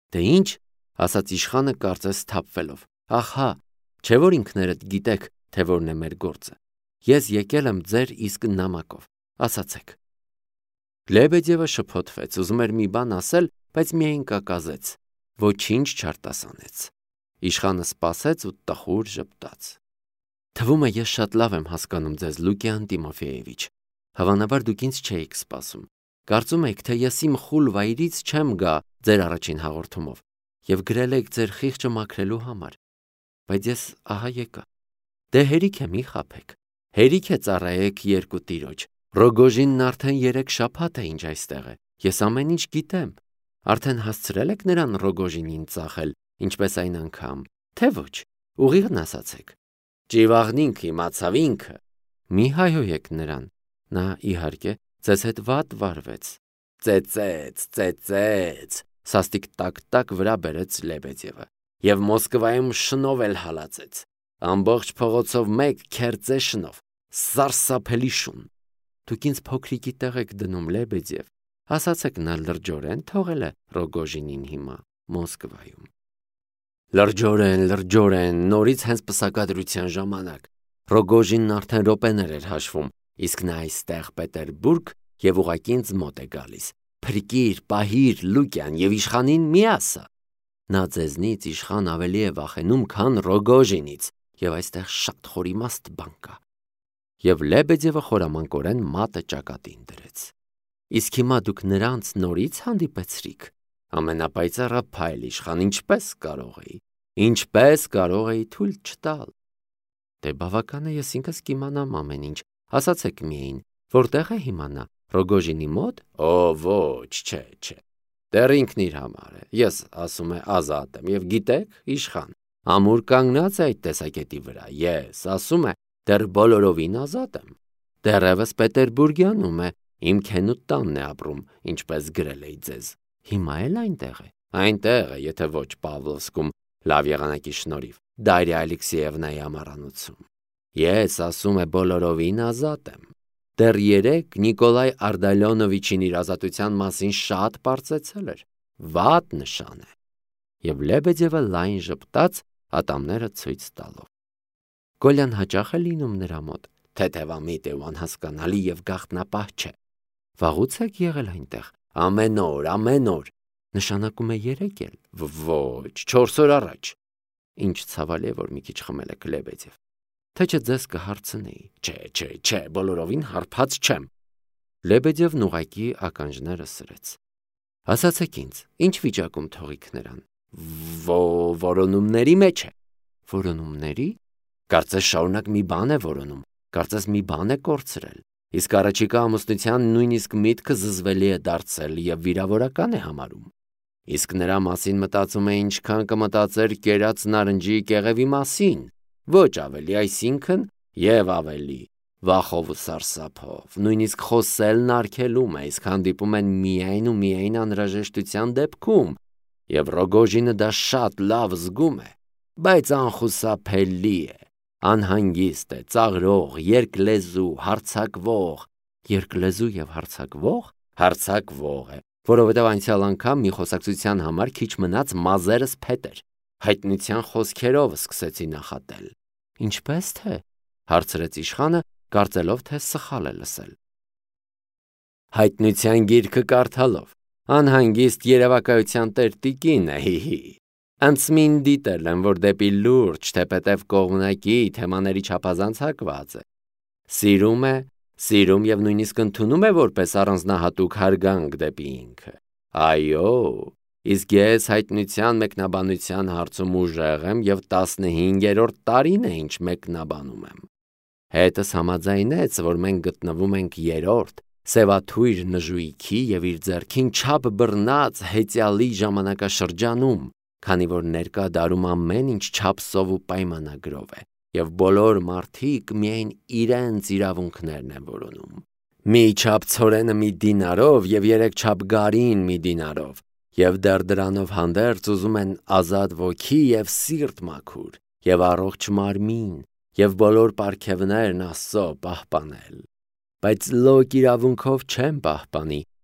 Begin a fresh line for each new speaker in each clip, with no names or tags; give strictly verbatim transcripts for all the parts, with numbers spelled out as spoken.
Դե ինչ, ասաց իշխանը կարծես թափվելով, ահա, չէ որ ինքներդ գիտեք, թե որն է մեր գործը, ես եկել եմ ձեր իսկ նամակով, ասացեք։ Լեբեդևը շփոթվեց, ուզում էր մի բան ասել, բայց միայն կակազեց, ոչինչ չարտասանեց։ Իշխանը սպասեց ու տխուր ժպտաց։ Թվում է ես շատ լավ եմ հասկանում ձեզ, Լուկիան Տիմոֆեևիչ, հավանաբար դուք ինձ չէիք սպասում, կարծում եք, թե ես իմ խուլ վայրից չեմ գա ձեր առաջին հաղորդումով և գրել եք ձեր խիղճը մաքրելու համար, բայց ես ահա եկա։ Դե հերիք է մի խաբեք, հերիք է ծառայեք երկու տիրոջ, Ռոգոժինն արդեն երեք շաբաթ է ինչ այստեղ է, ես ամեն ինչ գիտեմ, արդեն հասցրել եք նրան Ռոգոժինին ծախել, ինչպես այն անգամ, թե ոչ, ուղիղն ասացեք։ Ճիվաղնինք իմացավ ինքը, մի հայհոյեք նրան, նա իհարկե ձեզ հետ վատ վարվեց։ Ծեծեց, ծեծեց, սաստիկ տակ-տակ վրա բերեց Լեբեդևը, և Մոսկվայում շնով էլ հալածեց, ամբողջ փողոցով մեկ քերծե շնով, սարսափելի շուն։ Դուք ինձ փոքրիկի տեղ եք դնում, Լեբեդև, ասացեք նա լրջորեն թողել է Ռոգոժինին հիմա Մոսկվայում։ Լրջորեն, լրջորեն, նորից հենց պսակադրության ժամանակ, Ռոգոժինն արդեն րոպեներ էր հաշվում, իսկ նա այստեղ Պետերբուրգ և ուղղակի ինձ մոտ է գալիս, փրկիր, պահիր, Լուկյան և իշխանին մի ասա։ Նա ձեզնից իշխան ավելի է վախենում, քան Ռոգոժինից, և այստեղ շատ խորիմաստ բան կա։ Եվ Լեբեդևը խորամանկորեն մատը ճակատին դրեց։ Իսկ հիմա դուք նրանց նորից հանդիպեցրիք։ Ամենապայծառ փայլ իշխան, ինչպես կարող էի, ինչպես կարող էի թույլ չտալ։ Դե բավական է, ես ինքս կիմանամ ամեն ինչ, ասացեք միայն, որտեղ է հիմա նա, Ռոգոժինի մոտ։ Օ, ոչ, չէ, չէ, դեռ ինքն իր համար է, ես ասում է ազատ եմ, և գիտեք, իշխան, ամուր կանգնած է այդ տեսակետի վրա, ես ասում է դեռ բոլորովին ազատ եմ, դեռևս Պետերբուրգյանում է, իմ քենուտ տանն է ապրում, ինչպես գրել էի ձեզ, հիմա էլ այնտեղ է, այնտեղ է, եթե ոչ Պավլովսկում, լավ եղանակի շնորհիվ, Դարիա Ալեքսեևնայի ամառանոցում, ես ասում է բոլորովին ազատ եմ, դեռ երեկ Նիկոլայ Արդալյոնովիչին իր ազատության մասին շատ պարծեցել էր, վատ նշան է, և Լեբեդևը լայն ժպտաց, ատամները ցույց տալով։ Կոլյան հաճախ է լինում նրա մոտ, թեթևամիտ է ու անհասկանալի և գաղտնապահ չէ։ Վաղուց եք եղել այնտեղ, ամեն օր, ամեն օր, նշանակում է երեկ էլ, ոչ, չորս օր առաջ։ Ինչ ցավալի է, որ մի քիչ խմել եք, Լեբեդև, թե չէ ձեզ կհարցնեի, չէ, չէ, չէ, բոլորովին հարբած չեմ։ Լեբեդևն ուղղակի ականջները սրեց։ Ասացեք ինձ, ինչ վիճակում թողիք նրան։ Որոնումների մեջ է։ Որոնումների։ Կարծես շարունակ մի բան է որոնում, կարծես մի բան է կորցրել, իսկ առաջիկա ամուսնության նույնիսկ միտքը զզվելի է դարձել և վիրավորական է համարում։ Իսկ նրա մասին մտածում է ինչքան կմտածեր կերած նարնջի կեղևի մասին, ոչ ավելի, այսինքն և ավելի, վախով ու սարսափով, նույնիսկ խոսելն արգելում է, իսկ հանդիպում են միայն ու միայն անհրաժեշտության դեպքում, և Ռոգոժինը դա շատ լավ զգում է, բայց անխուսափելի է, անհանգիստ է, ծաղրող, երկլեզու, հարձակվող, երկլեզու և հարձակվող, հարձակվող է, որովհետև անցյալ անգամ մի խոսակցության համար քիչ մնաց մազերս փետ էր, հայտնության խոսքերով սկսեցի նախատել։ Ինչպես թե, հարցրեց իշխանը, կարծելով, թե սխալ է լսել։ Հայտնության գիրքը կարդալով, անհանգիստ երևակայության տեր տիկին է, հիհի։ Անցմին դիտել եմ, որ դեպի լուրջ, թեպետև կողմնակի թեմաների չափազանց հակված է։ Սիրում է, սիրում և նույնիսկ ընդունում է որպես առանձնահատուկ հարգանք դեպի ինքը։ Այո, իսկ ես հայտնության մեկնաբանության հարցում ուժեղ եմ և տասնհինգերորդ տարին է ինչ մեկնաբանում եմ։ Հետս համաձայնեց, որ մենք գտնվում ենք երրորդ, սևաթույր նժույքի և իր ձեռքին չափ բռնած հեծյալի ժամանակաշրջանում, քանի որ ներկա դարում ամեն ինչ չափսով ու պայմանագրով է, և բոլոր մարդիկ միայն իրենց իրավունքներն են որոնում։ Մի չափ ցորենը մի դինարով և երեք չափ գարին մի դինարով, և դեռ դրանով հանդերձ ուզում են ազատ ոգի և սիրտ մաքուր, և առողջ մարմին, և բոլոր պարգևներն Աստծո պահպանել։ Բայց լոկ իրավունքով չեմ պահպանի,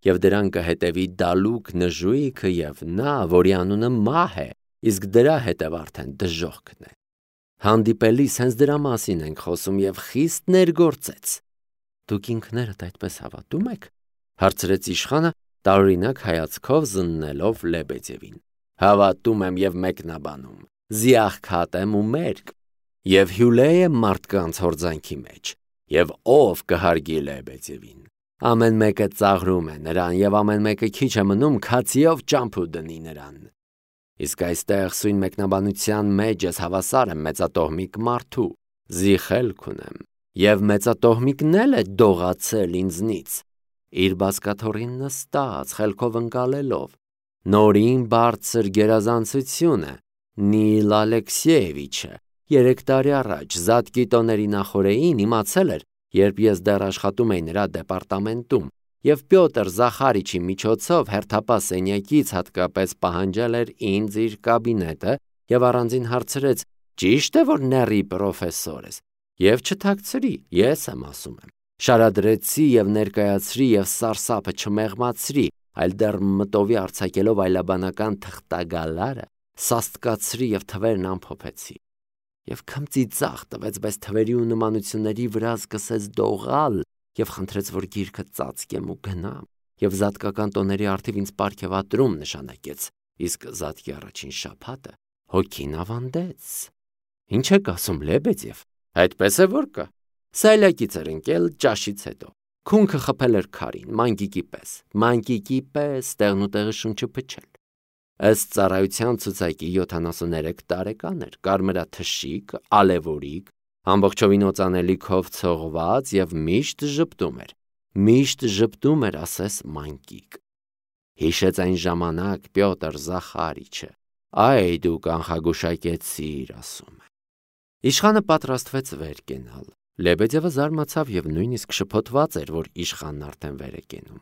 և դրան կհետևի դալուկ նժույգը և նա, որի անունը մահ է, իսկ դրա հետև արդեն դժոխքն է։ Հանդիպելիս հենց դրա մասին ենք խոսում և խիստ ներգործեց։ Դուք ինքներդ այդպես հավատում եք, հարցրեց իշխանը տարօրինակ հայացքով զննելով Լեբեդևին։ Հավատում եմ և մեկնաբանում, զիախքատ եմ ու մերկ, և հյուլե եմ մարդկանց հորձանքի մեջ, և ով կհարգի Լեբեդևին։ Ամեն մեկը ծաղրում է նրան, և ամեն մեկը քիչ է մնում քացիով ճամփու դնի նրան։ Իսկ այստեղ սույն մեկնաբանության մեջ ես հավասար եմ մեծատոհմիկ մարդու, զիխելք ունեմ, և մեծատոհմիկն էլ է դողացել ինձնից, իր բազկաթոռին նստած, խելքով ընկալելով, նորին բարձր գերազանցությունը Նիլ Ալեքսեևիչը երեք տարի առաջ Զատկի տոների նախօրեին իմացել էր, երբ ես դեռ աշխատում էի նրա դեպարտամենտում, և Պյոտր Զախարիչի միջոցով հերթապահ սենյակից հատկապես պահանջել էր ինձ իր կաբինետը և առանձին հարցրեց. ճի՞շտ է, որ նեռի պրոֆեսոր ես, և չթաքցրի, ես եմ ասում եմ, շարադրեցի և ներկայացրի և սարսափը չմեղմացրի, այլ դեռ մտովի արձակելով այլաբանական թղթագալարը, սաստկացրի և թվերն ամփոփեցի, և քմծիծաղ տվեց, բայց թվերի ու նմանությունների վրա սկսեց դողալ և խնդրեց, որ գիրքը ծածկեմ ու գնամ, և զատկական տոների առթիվ ինձ պարգևատրում նշանակեց, իսկ Զատկի առաջին շաբաթը հոգին ավանդեց։ Ինչ եք ասում, Լեբեդև, այդպես է որ կա։ Սայլակից էր ընկել ճաշից հետո, քունքը խփել էր քարին, մանկիկի պես, մանկիկի պես տեղն ու տեղը շունչը փչել։ Ըստ ծառայության ցուցակի յոթանասուներեք տարեկան էր, կարմրաթշիկ, ալևորիկ, ամբողջովին օծանելիքով ցողված և միշտ ժպտում էր, միշտ ժպտում էր, ասես մանկիկ։ Հիշեց այն ժամանակ Պյոտր Զախարիչը, այ դու կանխագուշակեցիր, ասում է։ Իշխանը պատրաստվեց վեր կենալ։ Լեբեդևը զարմացավ և նույնիսկ շփոթված էր, որ իշխանն արդեն վեր է կենում։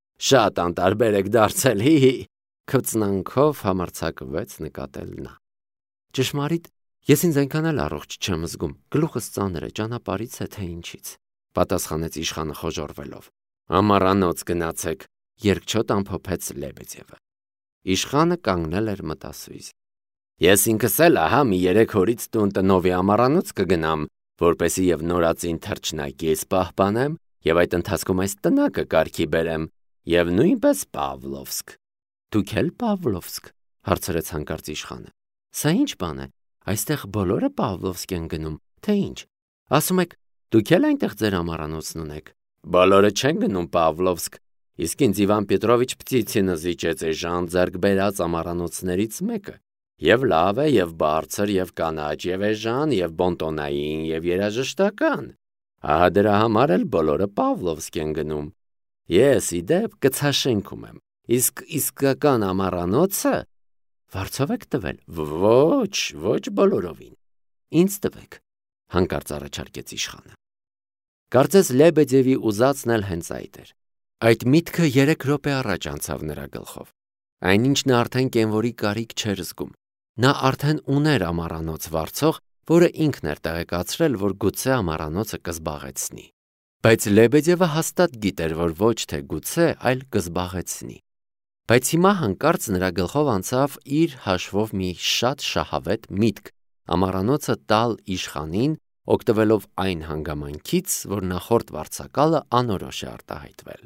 Շատ անտարբեր եք դարձել, հի՛, քվծնանքով համարձակվեց նկատել նա։ Ճշմարիտ, ես ինձ այնքան էլ առողջ չեմ զգում, գլուխս ծանր է, ճանապարհից է, թե ինչից, պատասխանեց իշխանը խոժոռվելով։ Ամառանոց գնացեք, երկչոտ ամփոփեց Լեբեդևը։ Իշխանը կանգնել էր մտասույզ։ Ես ինքս էլ ահա մի երեք օրից տուն տնովի ամառանոց կգնամ, որպեսզի և նորածին թռչնակից պահպանեմ, և այդ ընթացքում այս տնակը կարգի բերեմ, և նույնպես Պավլովսկ։ Դուք էլ Պավլովսկ, հարցրեց հանկարծ իշխանը։ Սա ինչ բան է, այստեղ բոլորը Պավլովսկ են գնում, թե ինչ։ Ասում եք, դուք էլ այնտեղ ձեր ամառանոցն ունեք։ Բոլորը չեն գնում Պավլովսկ, իսկ ինձ Իվան Պետրովիչ Պտիցինը զիջեց էժան ձեռք բերած ամառանոցներից մեկը, և լավ է, և բարձր, և կանաչ, և էժան, և բոնտոնային, և երաժշտական։ Ահա դրա համար էլ բոլորը Պավլովսկ են գնում։ Ես, ի դեպ, կցաշենքում եմ, իսկ իսկական ամառանոցը վարձով եք տվել։ Ոչ, ոչ բոլորովին։ Ինձ տվեք, հանկարծ առաջարկեց իշխանը։ Կարծես Լեբեդևի ուզածն էլ հենց այդ էր։ Այդ միտքը երեք րոպե առաջ անցավ նրա գլխով։ Այնինչ նա արդեն կենվորի կարիք չէր զգում։ Նա արդեն ուներ ամառանոց վարձող, որը ինքն էր տեղեկացրել, որ գուցե ամառանոցը կզբաղեցնի։ Բայց Լեբեդևը հաստատ գիտեր, որ ոչ թե գուցե, այլ կզբաղեցնի։ Բայց հիմա հանկարծ նրա գլխով անցավ իր հաշվով մի շատ շահավետ միտք ամառանոցը տալ իշխանին, օգտվելով այն հանգամանքից, որ նախորդ վարձակալը անորոշ է արտահայտվել։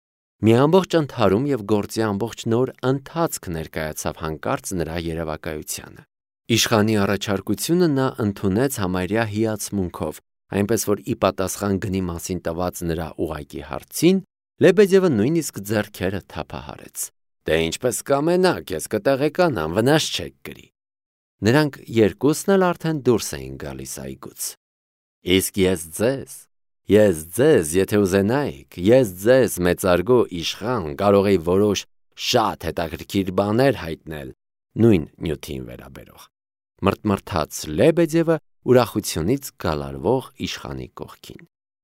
Մի ամբողջ ընդհարում և գործի ամբողջ նոր ընթացք ներկայացավ հանկարծ նրա երևակայությանը։ Իշխանի առաջարկությունը նա ընդունեց համարյա հիացմունքով, այնպես որ ի պատասխան գնի մասին տված նրա ուղղակի հարցին, Լեբեդևը նույնիսկ ձեռքերը թափահարեց։ Դե ինչպես կամենաք, ես կտեղեկանամ, վնաս չեք կրի։ Նրանք երկուսն էլ արդեն դուրս էին գալիս այգուց։ Իսկ ես ձեզ, ես ձեզ, եթե ուզենայիք, ես ձեզ մեծարգո իշխան կարող էի որոշ շատ հետաքրքիր բաներ հայտնել, նույն նյութին վերաբերող։ Մրթմրթաց Լեբեդևը ուրախությունից գալարվող իշխանի կողքին։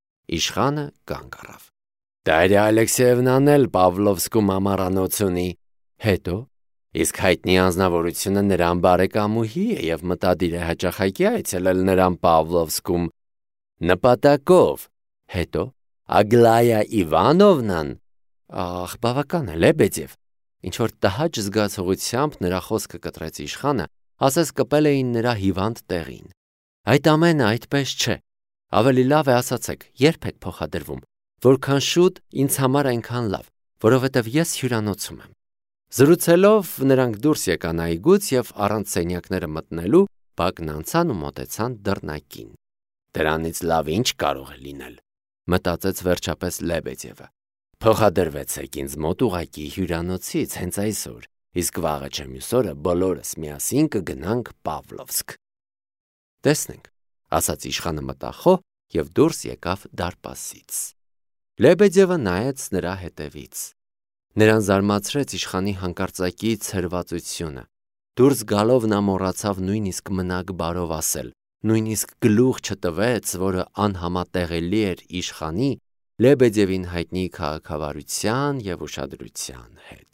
Իշխանը կանգ առավ։ Դարիա Ալեքսեևնան էլ Պավլովսկում ամառանոց ունի։ Հետո, իսկ հայտնի անձնավորությունը նրան բարեկամուհի է և մտադիր է հաճախակի այցելել նրան Պավլովսկում նպատակով։ Հետո, Ագլայա Իվանովնան Ախ, բավական է, Լեբեդև։ Ինչ որ տհաճ զգացողությամբ նրա խոսքը կտրեց իշխանը, ասես կպել էին նրա հիվանդ տեղին։ Այդ ամենը այդպես չէ։ Ավելի լավ է ասացեք, երբ եք փոխադրվում, որքան շուտ ինձ համար այնքան լավ, որովհետև ես հյուրանոցում եմ։ Զրուցելով նրանք դուրս եկան այգուց եւ առանց սենյակները մտնելու բակն անցան ու մոտեցան դռնակին։ Դրանից լավ ինչ կարող է լինել, մտածեց վերջապես Լեբեդևը։ Փոխադրվեցեք ինձ մոտ ուղակի հյուրանոցից հենց այսօր, իսկ վաղը չէ մյուս օրը բոլորս միասին կգնանք Պավլովսկ։ Տեսնենք, ասաց իշխանը մտախոհ եւ դուրս եկավ դարպասից։ Լեբեդևը նայեց նրա հետևից։ Նրան զարմացրեց իշխանի հանկարծակի ցրվածությունը։ Դուրս գալով նա մոռացավ նույնիսկ մնակ բարով ասել, նույնիսկ գլուխ չտվեց, որը անհամատեղելի էր իշխանի Լեբեդևին հայտնի քաղաքավարության եւ ուշադրության հետ։